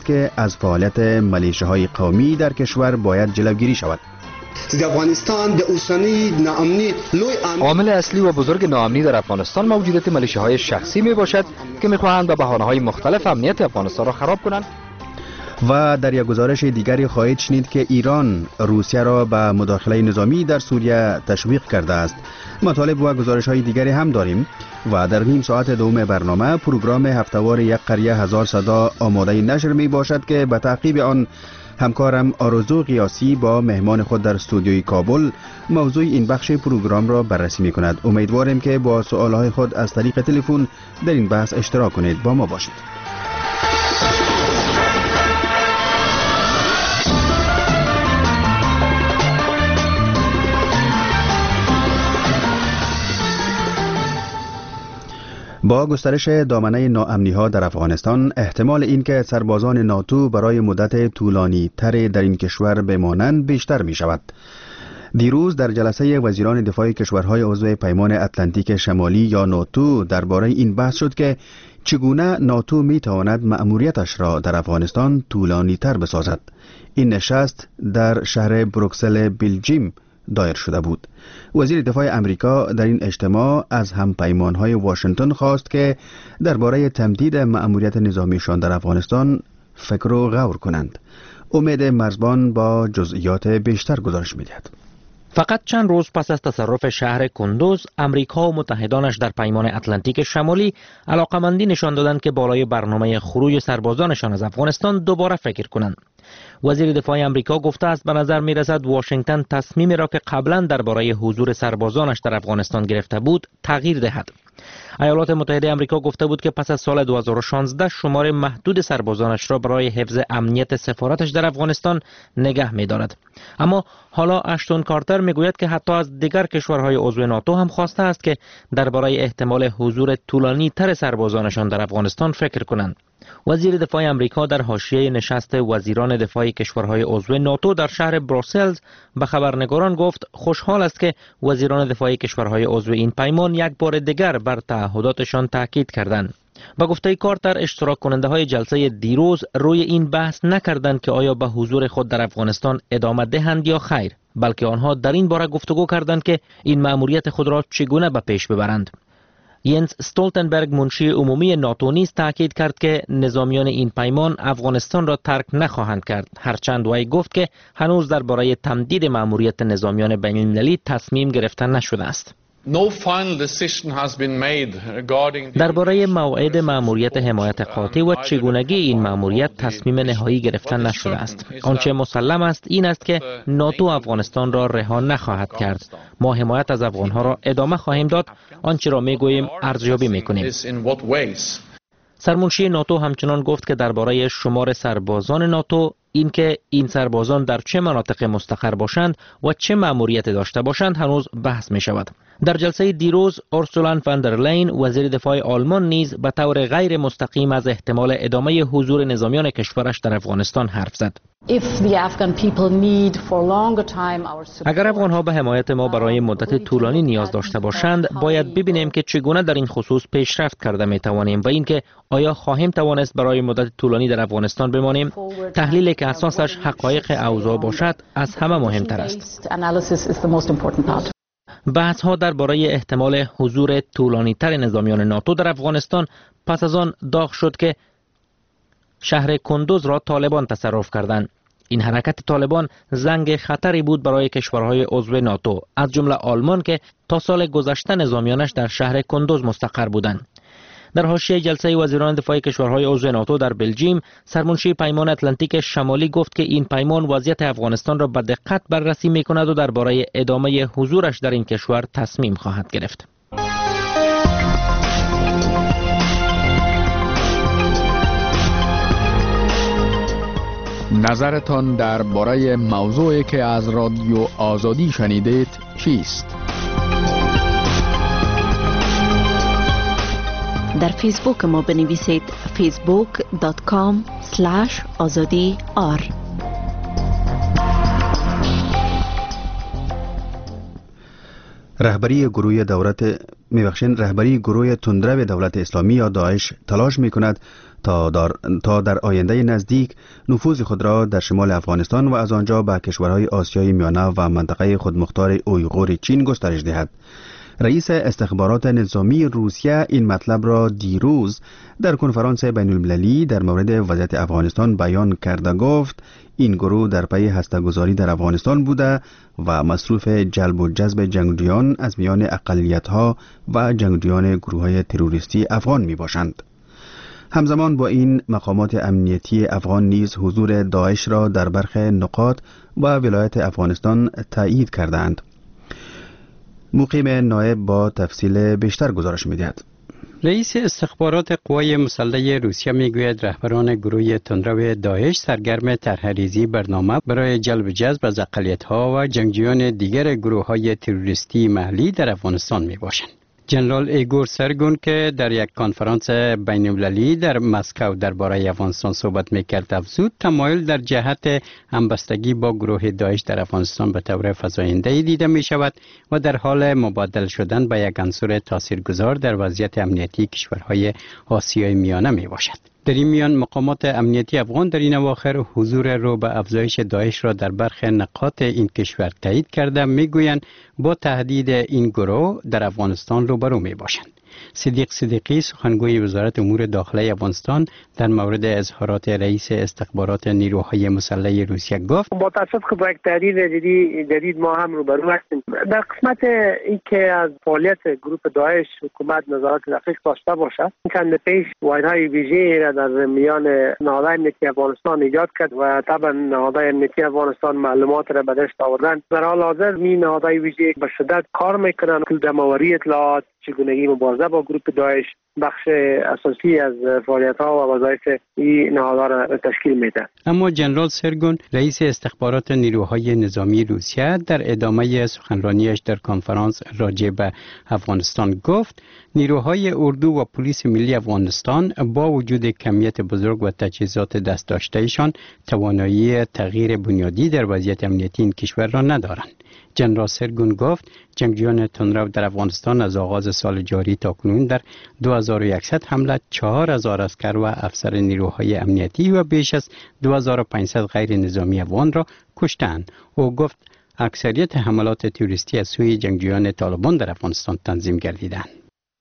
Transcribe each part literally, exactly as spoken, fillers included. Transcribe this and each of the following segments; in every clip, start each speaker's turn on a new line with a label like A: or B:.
A: که از فعالیت ملیشه‌های قومی در کشور باید جلوگیری شود.
B: در افغانستان د اوسنی ناامنی لوی
C: عامل اصلی و بزرگ ناامنی در افغانستان موجودیت ملیشه‌های شخصی می باشد که می‌خواهند به بهانه‌های مختلف امنیت افغانستان را خراب کنند.
A: و در یک گزارش دیگری خواهید شنید که ایران روسیه را به مداخله نظامی در سوریه تشویق کرده است. مطالب و گزارش‌های دیگری هم داریم و در نیم ساعت دوم برنامه پروگرام هفته‌وار یک قریه هزار صدا آماده نشر می باشد که به تعقیب آن همکارم آرزو قیاسی با مهمان خود در استودیوی کابل موضوع این بخش پروگرام را بررسی می کند. امیدواریم که با سوالهای خود از طریق تلفن در این بحث اشتراک کنید. با ما باشید. با گسترش دامنه ناامنی‌ها در افغانستان، احتمال اینکه سربازان ناتو برای مدت طولانی تر در این کشور بمانند بیشتر می شود. دیروز در جلسه وزیران دفاع کشورهای عضو پیمان اتلانتیک شمالی یا ناتو درباره این بحث شد که چگونه ناتو می تواند مأموریتش را در افغانستان طولانی تر بسازد. این نشست در شهر بروکسل بلژیم دایر شده بود. وزیر دفاع امریکا در این اجتماع از همپیمانهای واشنگتن خواست که درباره تمدید مأموریت نظامیشان در افغانستان فکر و غور کنند. امید مرزبان با جزئیات بیشتر گزارش می‌دهد.
D: فقط چند روز پس از تصرف شهر کندوز، امریکا و متحدانش در پیمان اتلانتیک شمالی علاقمندی نشان دادند که بالای برنامه خروج سربازانشان از افغانستان دوباره فکر کنند. وزیر دفاع امریکا گفته است به نظر می رسد واشنگتن تصمیمی را که قبلا درباره حضور سربازانش در افغانستان گرفته بود تغییر دهد. ایالات متحده امریکا گفته بود که پس از سال دو هزار و شانزده شمار محدود سربازانش را برای حفظ امنیت سفارتش در افغانستان نگه می دارد. اما حالا اشتون کارتر می گوید که حتی از دیگر کشورهای عضو ناتو هم خواسته است که درباره احتمال حضور طولانی تر سربازانشان در افغانستان فکر کنند. وزیر دفاع امریکا در حاشیه نشست وزیران دفاع کشورهای عضو ناتو در شهر بروسلز به خبرنگاران گفت خوشحال است که وزیران دفاع کشورهای عضو این پیمان یک بار دیگر بر تعهداتشان تاکید کردند. با گفته کارتر، اشتراک کننده های جلسه دیروز روی این بحث نکردند که آیا به حضور خود در افغانستان ادامه دهند یا خیر، بلکه آنها در این باره گفتگو کردند که این مأموریت خود را چگونه به پیش ببرند. ینس استولتنبرگ منشی عمومی ناتو نیز تاکید کرد که نظامیان این پیمان افغانستان را ترک نخواهند کرد، هرچند وی گفت که هنوز درباره تمدید مأموریت نظامیان بین المللی تصمیم گرفته نشده است. درباره موعد مأموریت حمایت قاطع و چگونگی این مأموریت تصمیم نهایی گرفته نشده است. آنچه مسلم است این است که ناتو افغانستان را رها نخواهد کرد. ما حمایت از افغانها را ادامه خواهیم داد، آنچه را میگوییم ارزیابی میکنیم. سرمنشی ناتو همچنان گفت که درباره شمار سربازان ناتو، اینکه این سربازان در چه مناطق مستقر باشند و چه مأموریت داشته باشند هنوز بحث می شود. در جلسه دیروز اورسولا فان در لین وزیر دفاع آلمان نیز به طور غیر مستقیم از احتمال ادامه حضور نظامیان کشورش در افغانستان حرف زد. اگر افغانها به حمایت ما برای مدت طولانی نیاز داشته باشند، باید ببینیم که چگونه در این خصوص پیشرفت کرده می توانیم و اینکه آیا خواهیم توانست برای مدت طولانی در افغانستان بمانیم. تحلیلی که اساسش حقایق اوضاع باشد از همه مهمتر است. بحث ها درباره احتمال حضور طولانی تر نظامیان ناتو در افغانستان پس از آن داغ شد که شهر کندوز را طالبان تصرف کردند. این حرکت طالبان زنگ خطری بود برای کشورهای عضو ناتو، از جمله آلمان که تا سال گذشته نظامیانش در شهر کندوز مستقر بودند. در حاشیه جلسه وزیران دفاع کشورهای عضو ناتو در بلژیم، سرمنشی پیمان اتلانتیک شمالی گفت که این پیمان وضعیت افغانستان را به دقت بررسی می‌کند و درباره ادامه حضورش در این کشور تصمیم خواهد گرفت.
E: نظرتان درباره موضوعی که از رادیو آزادی شنیدید چیست؟
F: در فیسبوک ما بنویسید فیسبوک دات کام اسلش آزادی آر.
A: رهبری گروه دولت میبخشین رهبری گروه تندرو دولت اسلامی یا داعش تلاش میکند تا در, تا در آینده نزدیک نفوذ خود را در شمال افغانستان و از آنجا به کشورهای آسیای میانه و منطقه خودمختار اویغور چین گسترش دهد. رئیس استخبارات نظامی روسیه این مطلب را دیروز در کنفرانس بین المللی در مورد وضعیت افغانستان بیان کرده. گفت این گروه در پی هسته‌گذاری در افغانستان بوده و مصروف جلب و جذب جنگجویان از میان اقلیت‌ها و جنگجویان گروه‌های تروریستی افغان می باشند. همزمان با این مقامات امنیتی افغان نیز حضور داعش را در برخی نقاط و ولایت افغانستان تایید کردند. مقیم نایب با تفصیل بیشتر گزارش می‌دهد.
G: رئیس استخبارات قوای مسلح روسیه میگوید رهبران گروه تندرو داعش سرگرم طرح‌ریزی برنامه برای جلب جذب از اقلیت‌ها و جنگجویان دیگر گروه‌های تروریستی محلی در افغانستان میباشند. جنرال ایگور سرگون که در یک کنفرانس بین المللی در مسکو درباره افغانستان صحبت میکرد افزود تمایل در جهت همبستگی با گروه داعش در افغانستان به طور فزاینده دیده می شود و در حال مبادل شدن به یک عنصر تاثیرگذار در وضعیت امنیتی کشورهای آسیای میانه می باشد. در این میان مقامات امنیتی افغان در این اواخر حضور رو به افزایش داعش را در برخی نقاط این کشور تایید کرده میگویند با تهدید این گروه در افغانستان روبرو می باشند. صدیق صدیقی سخنگوی وزارت امور داخلی افغانستان در مورد اظهارات رئیس استخبارات نیروهای مسلح روسیه گفت
H: با تاسف که با یک تحریر جدید ما هم روبرو هستیم. در قسمت اینکه از فعالیت گروه داعش حکومت نظارت دقیق داشته باشد، چند پیش واحدهای ویژه‌ای را در میان نهادهای امنیتی افغانستان ایجاد کرد و طبعا نهادهای امنیتی افغانستان معلومات را به دست آوردن. در حال حاضر این نهادهای ویژه به شدت کار میکنند که دماوری اطلاعات، چگونگی مبارزه با گروه داعش بخش اساسی از فعالیت‌ها و وظایف این نهادها را تشکیل میده.
G: اما جنرال سرگون رئیس استخبارات نیروهای نظامی روسیه در ادامه سخنرانیش در کنفرانس راجع به افغانستان گفت نیروهای اردو و پلیس ملی افغانستان با وجود کمیت بزرگ و تجهیزات دست داشته‌شان توانایی تغییر بنیادی در وضعیت امنیتی این کشور را ندارند. جنرال سرگون گفت جنگجویان تندرو در افغانستان از آغاز سال جاری تا کنون در دو هزار و صد حمله چهار هزار عسکر و افسر نیروهای امنیتی و بیش از دو هزار و پانصد غیر نظامی افغان را کشتند. او گفت اکثریت حملات تروریستی از سوی جنگجویان طالبان در افغانستان تنظیم گردیدند.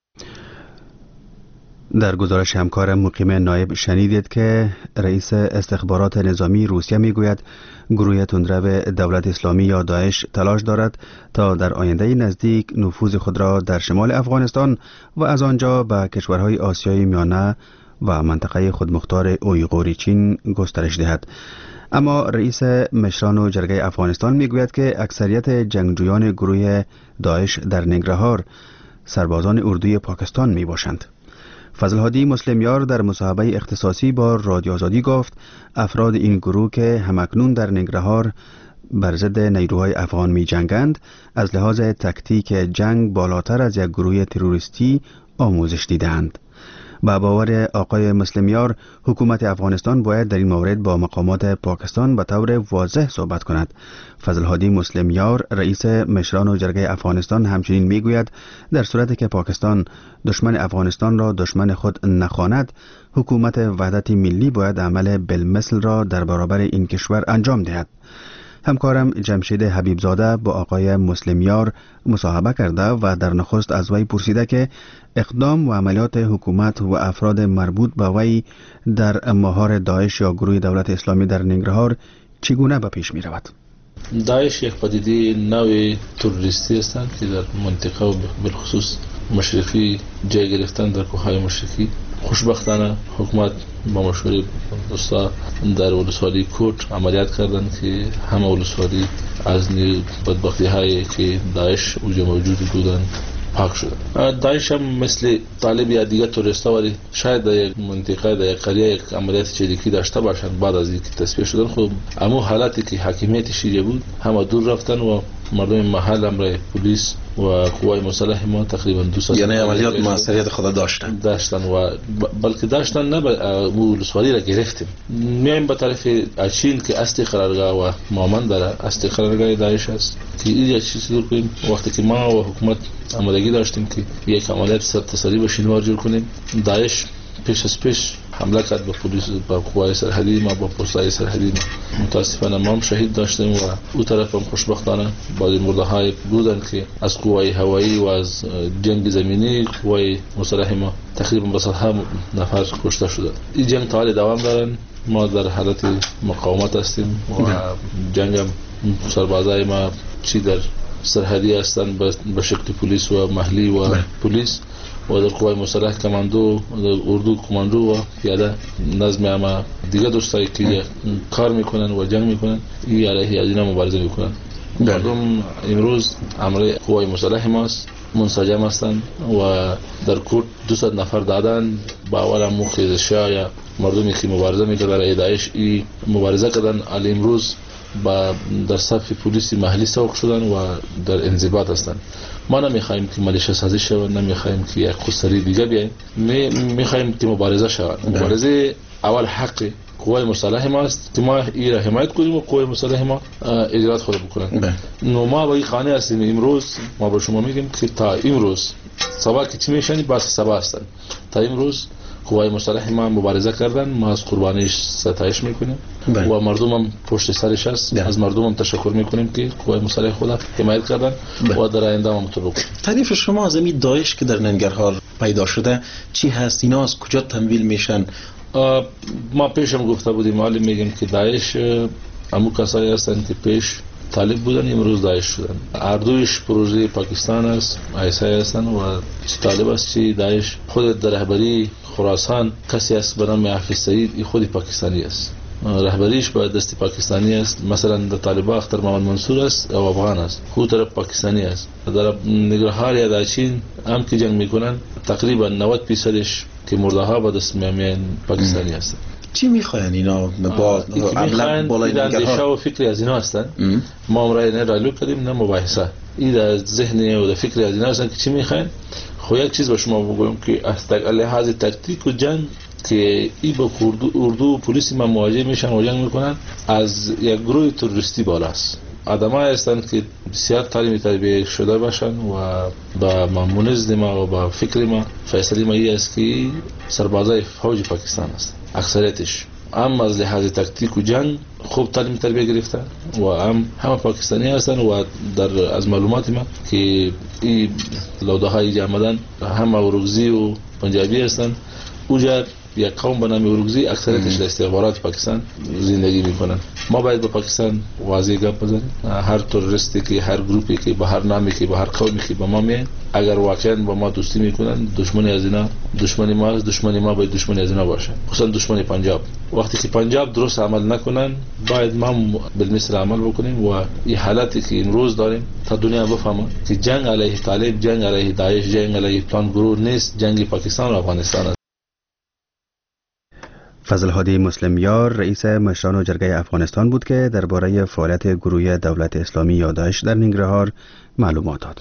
A: در گزارش همکار مقیم نایب شنیدید که رئیس استخبارات نظامی روسیه میگوید گروه تندرو دولت اسلامی یا داعش تلاش دارد تا در آینده نزدیک نفوذ خود را در شمال افغانستان و از آنجا به کشورهای آسیای میانه و منطقه خودمختار اویغور چین گسترش دهد. اما رئیس مشران و جرگه افغانستان میگوید که اکثریت جنگجویان گروه داعش در ننگرهار سربازان اردوی پاکستان می باشند. فضل‌هادی مسلمیار در مصاحبه اختصاصی با رادیو آزادی گفت افراد این گروه که همکنون در ننگرهار بر ضد نیروهای افغان می جنگند از لحاظ تکتیک جنگ بالاتر از یک گروه تروریستی آموزش دیدند. با باور آقای مسلمیار حکومت افغانستان باید در این مورد با مقامات پاکستان به طور واضح صحبت کند. فضل‌هادی مسلمیار رئیس مشران و جرگه افغانستان همچنین میگوید در صورتی که پاکستان دشمن افغانستان را دشمن خود نخواند حکومت وحدت ملی باید عمل بالمثل را در برابر این کشور انجام دهد. همکارم جمشید حبیبزاده با آقای مسلمیار مصاحبه کرده و در نخست از وی پرسیده که اقدام و عملیات حکومت و افراد مربوط به وی در مهار داعش یا گروه دولت اسلامی در ننگرهار چگونه به پیش می رود؟
I: داعش یک پدیده نوع تروریستی هستند که در منطقه و بالخصوص مشرقی جای گرفتن در کوههای مشرقی. خوشبختانه حکومت با مشوره دوستا در ولسوالی کوٹ عملیات کردند که همه ولسوالی از بدبختی هایی که داعش اوج موجود بودند پاک شد. داعش هم مثل طالب یا دیگر تروریستا ولی شاید در یک منطقه در یک قریه یک عملیات چریکی داشته باشند بعد از اینکه تصفیه شدن. خب اما حالتی که حاکمیت شیعه بود همه دور رفتن و مردم محل هم رای پلیس و قوای مسلح ما تقریبا دو سال
J: یعنی عملیات موثریت خود داشتن
I: داشتن و بلکه داشتن نه ولسوالی را گرفتیم. میایم به طرف اچین که اصل قرارگاه و مامن داره، اصل قرارگاه داعش است که این چیزی دور کنیم. وقتی که ما و حکومت آمادگی داشتیم که یک عملیات سرتسری به شینوار جور کنیم، داعش پیش از پیش حمله کرد به پلیس، به قوای سرحدی ما، با پست‌های سرحدی ما. متاسفانه ما هم شهید داشتیم و او طرف هم خوشبختانه بعض مرده های بودن که از قوای هوایی و از جنگ زمینی قوای مسلح ما تقریبا به صدها نفر کشته شدند. این جنگ تا حال دوام دارن. ما در حالت مقاومت هستیم و جنگ هم سربازای ما چی در سرحدی هستند به شکل پلیس و محلی و پلیس و در قوای مسلح کماندو، اردو کماندو و پیاده نظم اما دیگه دوستایی که کار میکنن و جنگ میکنن این علیه از اینا مبارزه میکنن. مردم امروز امر قوای مسلح ماست، منسجم هستند و در کورد دویست نفر دادن. باورم مخیزشا یا مردمی که مبارزه میکنن برای داعش این مبارزه کردن، علی امروز با در صف پلیس محلی سوق شدن و در انضباط هستند. ما نمیخوایم که ملیشه سازی شود، نمیخوایم که یک خسری دیگه بیاین، می میخوایم که مبارزه شود. مبارزه اول حق قوای مسلح ما است که ما این را حمایت کنیم و قوای مسلح ما اجرات خود بکنن. نو ما با این خانه هستیم. امروز ما به شما میگیم که تا امروز سبا که چی میشنی بس سبا هستن. تا امروز قوای مسلح ما مبارزه کردن، ما از قربانیش ستایش میکنیم و مردم هم پشت سرش است. از مردم هم تشکر میکنیم که قوای مسلح خود حمایت کردن و در آینده هم مطلوب.
J: تعریف شما از این داعش که در ننگرهار پیدا شده چی هست؟ اینا از کجا تمویل میشن؟
I: ما پیشم گفته بودیم، حالی میگیم که داعش همون کسایی هستن که پیش طالب بودن امروز داعش شدن. هر دویش پروژه پاکستان است، ایسای هستن و طالب است. چی داعش خود در رهبری خراسان کسی است به نام حافظ سعید، خود پاکستانی است، رهبریش با دست پاکستانی است. مثلا در طالبان اختر محمد منصور است او افغان است، خود طرف پاکستانی است. در نگرهار یا در چین هم که جنگ میکنن تقریبا نود درصدش که مرده ها با دست میامین پاکستانی هستند.
J: چی میخواین اینا با
I: اغلب بالای نگرهار و فکری از اینا هستن؟ ما امرای نه رایلو کردیم نه مباحثه. این در ذهن و در فکری از اینا هستن که چی میخواین. خو یک چیز به شما بگویم که از لحاظ تاکتیک و جنگ که ای با اردو و پلیس ما مواجه میشن و جنگ میکنن از یک گروه تروریستی بالاست. آدمایی هستند که بسیار تعلیم تربیه شده باشن و با منظم ما و با فکر ما فیصله ما این است که سربازای فوج پاکستان است. اکثریتش هم از لحاظ تاکتیک و جنگ خوب تعلیم تربیه گرفتن و هم همه پاکستانی هستن و در از معلومات ما که این لوده های آمدن همه اورگزی و پنجابی هستن. اوجا یک قوم به نام اورگزی اکثریتش در استخبارات پاکستان زندگی میکنن. ما باید به پاکستان واضح گپ بزنیم. هر تروریستی که هر گروپی که به هر نامی که به هر قومی که به ما میاد اگر واقعا با ما دوستی میکنن دشمنی از اینا دشمنی ما است. دشمنی ما باید دشمنی از اینا باشه، خصوصا دشمنی پنجاب. وقتی که پنجاب درست عمل نکنن باید ما بالمثل عمل بکنیم و این حالتی که امروز داریم تا دنیا بفهمه که جنگ علیه طالب، جنگ علیه داعش، جنگ علیه پلان گروه نیست، جنگ پاکستان و افغانستان است.
A: فضل هادی مسلمیار رئیس مشران جرگه افغانستان بود که درباره فعالیت گروه دولت اسلامی یا داعش در ننگرهار معلومات داد.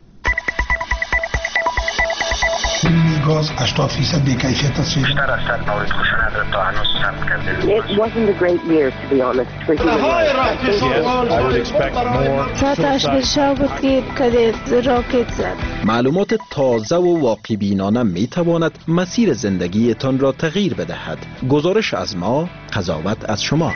K: گاز هشتاد درصد بی‌کیفیت است. بیشتر از صد مورد خشونت تا هنوز ثبت کرده. It wasn't a great year to be honest for human rights. I would expect more.
L: ساتش بشه بود که کدی راکت زد.
M: معلومات تازه و واقع بینانه می تواند مسیر زندگیتان را تغییر بدهد. گزارش از ما، قضاوت از شما.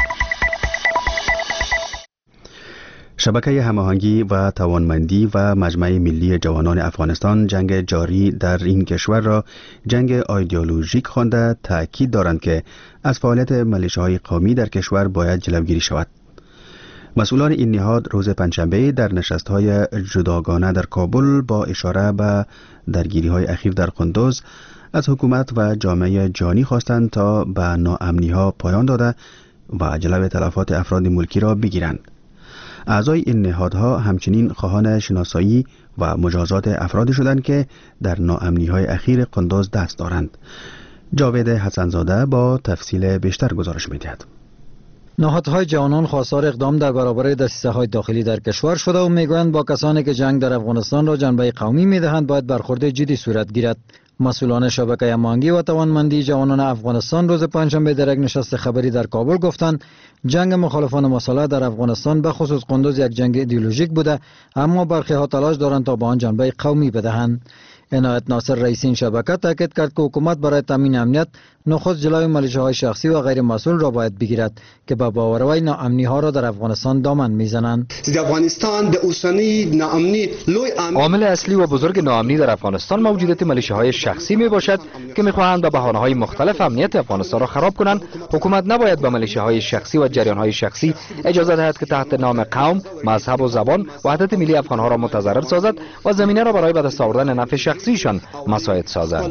A: شبکه هماهنگی و توانمندی و مجمع ملی جوانان افغانستان جنگ جاری در این کشور را جنگ ایدئولوژیک خوانده تاکید دارند که از فعالیت ملیشه‌های قومی در کشور باید جلوگیری شود. مسئولان این نهاد روز پنجشنبه در نشست‌های جداگانه در کابل با اشاره به درگیری‌های اخیر در قندوز از حکومت و جامعه جهانی خواستند تا به ناامنی‌ها پایان داده و جلو تلفات افراد ملکی را بگیرند. اعضای این نهادها همچنین خواهان شناسایی و مجازات افرادی شدند که در ناامنی‌های اخیر قندوز دست دارند. جاوید حسنزاده با تفصیل بیشتر گزارش می‌دهد.
N: نهادهای جهان خواستار اقدام در برابر دسیسه‌های داخلی در کشور شده و میگویند با کسانی که جنگ در افغانستان را جنبه قومی میدهند باید برخورد جدی صورت گیرد. مسئولان شبکه هماهنگی و توانمندی جوانان افغانستان روز پنجشنبه در یک نشست خبری در کابل گفتند جنگ مخالفان مسلح در افغانستان به خصوص قندوز یک جنگ ایدئولوژیک بوده، اما برخی ها تلاش دارند تا به آن جنبه قومی بدهند. عنایت ناصر رئیس این شبکه تاکید کرد که حکومت برای تامین امنیت نخست جلوی ملیشه‌های شخصی و غیر مسئول را باید بگیرد که به باوروی ناامنی ها را در افغانستان دامن میزنند.
B: افغانستان د اوسنی ناامنی لوی
C: عامل اصلی و بزرگ ناامنی در افغانستان موجودیت ملیشه‌های شخصی می باشد که می‌خواهند به بهانه‌های مختلف امنیت افغانستان را خراب کنند. حکومت نباید به ملیشه‌های شخصی و جریان‌های شخصی اجازه دهد که تحت نام قوم، مذهب و زبان وحدت ملی افغان‌ها را متضرر سازد و زمینه را برای به دست آوردن نفع شخصیشان مساعد سازد.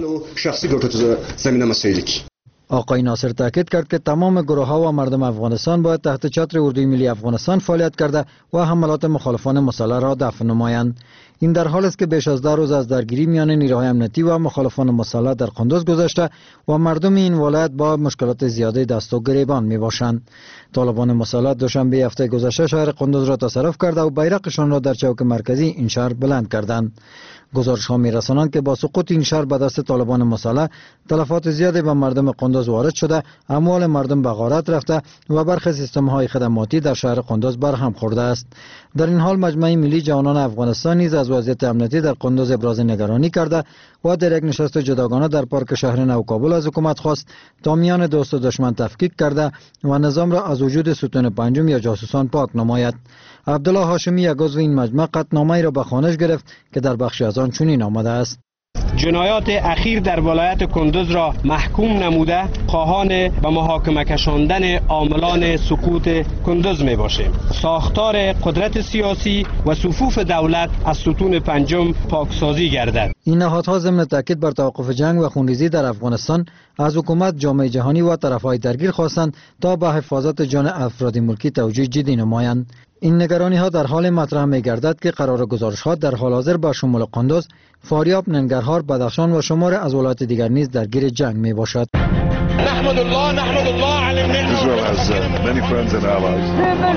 N: آقای ناصر تاکید کرد که تمام گروه‌ها و مردم افغانستان باید تحت چتر اردوی ملی افغانستان فعالیت کرده و حملات مخالفان مسلح را دفع نمایند. این در حال است که بیش از ده روز از درگیری میان نیروهای امنیتی و مخالفان مسلح در قندوز گذشته و مردم این ولایت با مشکلات زیاده دست و گریبان می باشند. طالبان مسلح دوشنبه هفته گذشته شهر قندوز را تصرف کرده و بیرقشان را در چوک مرکزی این شهر بلند کردند. گزارش ها می رسانند که با سقوط این شهر به دست طالبان مسلح تلفات زیادی به مردم قندوز وارد شده، اموال مردم به غارت رفته و برخی سیستم های خدماتی در شهر قندوز برهم خورده است. در این حال مجمع ملی جوانان افغانستان نیز از وضعیت امنیتی در قندوز ابراز نگرانی کرده و در یک نشست جداگانه در پارک شهر نو کابل از حکومت خواست تا میان دوست و دشمن تفکیک کرده و نظام را از وجود ستون پنجم یا جاسوسان پاک نماید. عبدالله هاشمی یک عضو این مجمع قطعنامه‌ای را به خوانش گرفت که در بخشی از آن چنین آمده است:
O: جنایات اخیر در ولایت کندوز را محکوم نموده خواهان به محاکمه کشاندن عاملان سقوط کندوز می باشیم. ساختار قدرت سیاسی و صفوف دولت از ستون پنجم پاکسازی گردد.
N: این نهادها ضمن تاکید بر توقف جنگ و خونریزی در افغانستان از حکومت، جامعه جهانی و طرفهای درگیر خواستند تا به حفاظت جان افراد ملکی توجه جدی نمایند. این نگرانی ها در حال مطرح می گردد که قرار گزارش ها در حال حاضر با شمول قندوز، فاریاب، ننگرهار، بدخشان و شمار از ولایات دیگر نیز درگیر جنگ می باشد.
P: نحمد الله نحمد الله علی المنه. Israel has uh, many friends and allies.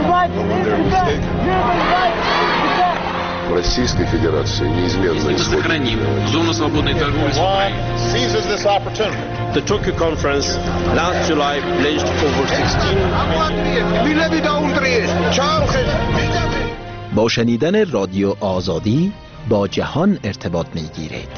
Q: Российской Федерации неизменно исходит.
R: Сохраним зону свободной торговли с Украиной.
P: Seizes this opportunity.
S: The Tokyo conference last July pledged over sixteen.
M: با شنیدن رادیو آزادی با جهان ارتباط می‌گیرید.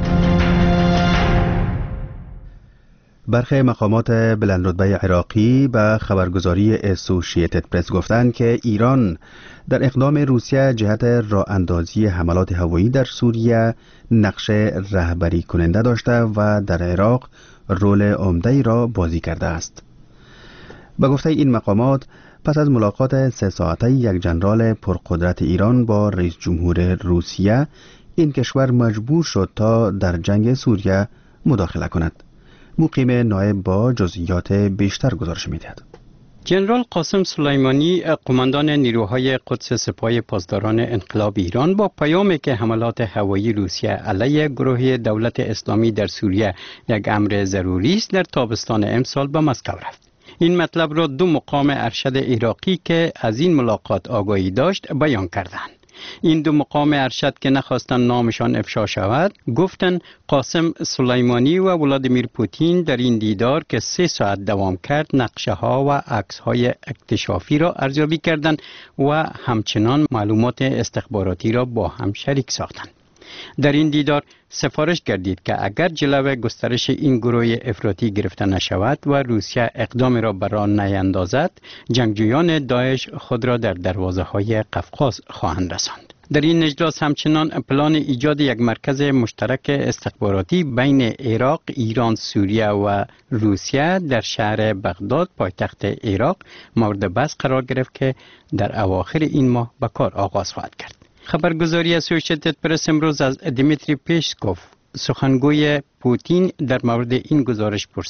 A: برخی مقامات بلندرتبه عراقی به خبرگزاری اسوشییتد پرس گفتند که ایران در اقدام روسیه جهت راه اندازی حملات هوایی در سوریه نقش رهبری کننده داشته و در عراق رول عمده‌ای را بازی کرده است. به گفته این مقامات، پس از ملاقات سه ساعته یک جنرال پرقدرت ایران با رئیس جمهور روسیه، این کشور مجبور شد تا در جنگ سوریه مداخله کند. مقیم نایب با جزئیات بیشتر گزارش می‌دهد.
G: جنرال قاسم سلیمانی، قماندان نیروهای قدس سپاه پاسداران انقلاب ایران، با پیامی که حملات هوایی روسیه علیه گروه دولت اسلامی در سوریه یک امر ضروری است، در تابستان امسال به مسکو رفت. این مطلب را دو مقام ارشد عراقی که از این ملاقات آگاهی داشت بیان کردند. این دو مقام ارشد که نخواستند نامشان افشا شود، گفتند قاسم سلیمانی و ولادیمیر پوتین در این دیدار که سه ساعت دوام کرد نقشه ها و عکس های اکتشافی را ارزیابی کردند و همچنان معلومات استخباراتی را با هم شریک ساختند. در این دیدار سفارش گردید که اگر جلوه گسترش این گروه افراطی گرفته نشود و روسیه اقدام را بر آن نیندازد، جنگجویان داعش خود را در دروازه های قفقاز خواهند رساند. در این اجلاس همچنان پلان ایجاد یک مرکز مشترک استخباراتی بین عراق، ایران، سوریه و روسیه در شهر بغداد پایتخت عراق مورد بحث قرار گرفت که در اواخر این ماه به کار آغاز خواهد کرد. خبرگزاری اسوشییتد پرس امروز از دیمیتری پیسکوف، سخنگوی پوتین، در مورد این گزارش پرسید.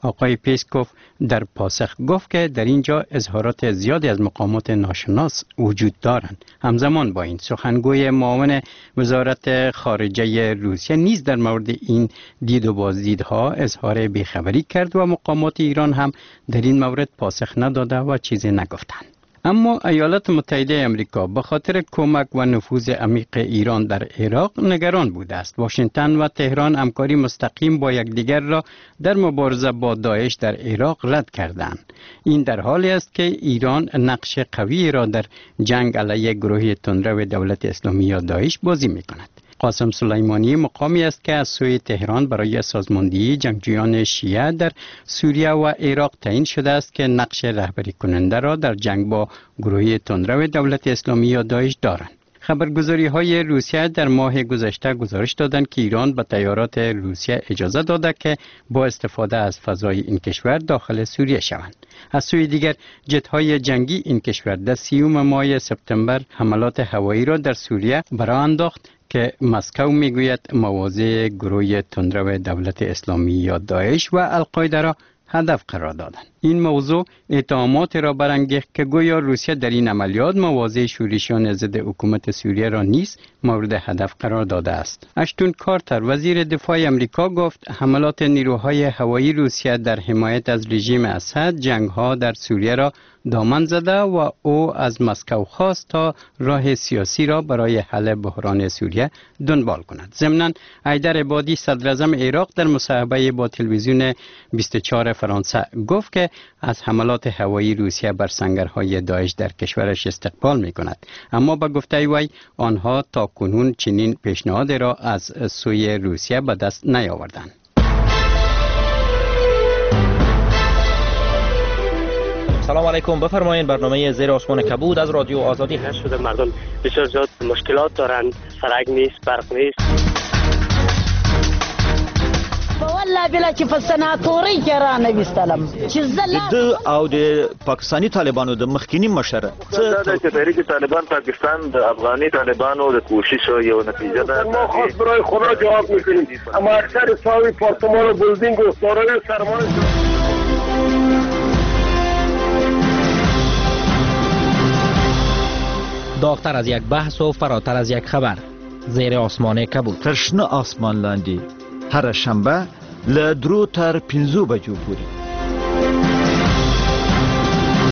G: آقای پیسکوف در پاسخ گفت که در اینجا اظهارات زیادی از مقامات ناشناس وجود دارند. همزمان با این سخنگوی معاون وزارت خارجه روسیه نیز در مورد این دید و بازدیدها اظهار بیخبری کرد و مقامات ایران هم در این مورد پاسخ نداده و چیزی نگفتند. اما ایالات متحده آمریکا به خاطر کمک و نفوذ عمیق ایران در عراق نگران بوده است. واشنگتن و تهران همکاری مستقیم با یکدیگر را در مبارزه با داعش در عراق رد کردند. این در حالی است که ایران نقش قوی را در جنگ علیه گروه تندرو دولت اسلامی یا داعش بازی می‌کند. قاسم سلیمانی مقامی است که از سوی تهران برای سازماندهی جنگجویان شیعه در سوریه و عراق تعیین شده است که نقش رهبری کننده را در جنگ با گروه تندرو دولت اسلامی یا داعش دارند. خبرگزاری های روسیه در ماه گذشته گزارش دادند که ایران به طیارات روسیه اجازه داده که با استفاده از فضای این کشور داخل سوریه شوند. از سوی دیگر جت های جنگی این کشور در سیوم ماه سپتامبر حملات هوایی را در سوریه برآ انداخت که مسکو میگوید مواضع گروه تندرو دولت اسلامی یا داعش و القاعده را هدف قرار دادند. این موضوع اتهامات را برانگیخت که گویا روسیه در این عملیات مواضع شورشیان ضد حکومت سوریه را نیز مورد هدف قرار داده است. اشتون کارتر وزیر دفاع آمریکا گفت حملات نیروهای هوایی روسیه در حمایت از رژیم اسد جنگ‌ها در سوریه را دامن زده و او از مسکو خواست تا راه سیاسی را برای حل بحران سوریه دنبال کند. ضمناً حیدر عبادی صدر اعظم عراق در مصاحبه با تلویزیون بیست و چهار فرانسه گفت که از حملات هوایی روسیه بر سنگرهای داعش در کشورش استقبال می کند، اما با گفته وی آنها تا کنون چنین پیشنهاد را از سوی روسیه به دست نیاوردند.
D: سلام علیکم، بفرمایید. برنامه زیر آسمان کبود از رادیو آزادی هست.
H: شده مردم بسیار زیاد مشکلات دارند، سرک نیست، برق نیست.
T: والله بلا چې په سناتوري کې را نه وستلم چې زله
U: د او د پاکستانی طالبانو د مخکینی مشر
V: څه د تحریک طالبان پاکستان د افغاني طالبانو د کوشش یو نتیجه ده.
H: ما خاص برای خدا جواب میکنیم، اما اکثر ساوی پارتمان و بلدینگ و سارای سرمان
D: داغتر از یک بحث و فراتر از یک خبر. زیر آسمان کبود.
U: تشنه آسمان لاندې هر شنبه له درو تر پنځو بجو پورې.